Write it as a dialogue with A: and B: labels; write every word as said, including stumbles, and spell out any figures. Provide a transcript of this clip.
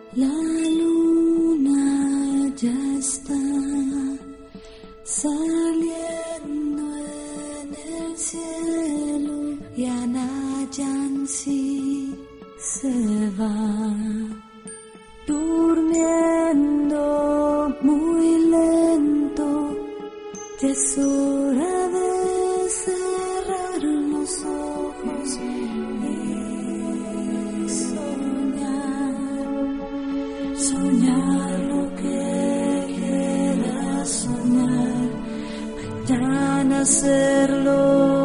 A: La luna ya está saliendo en el cielo y Anayansi se va durmiendo muy lento. Es hora de cerrar los ojos y soñar, soñar lo que quieras soñar, mañana hacerlo.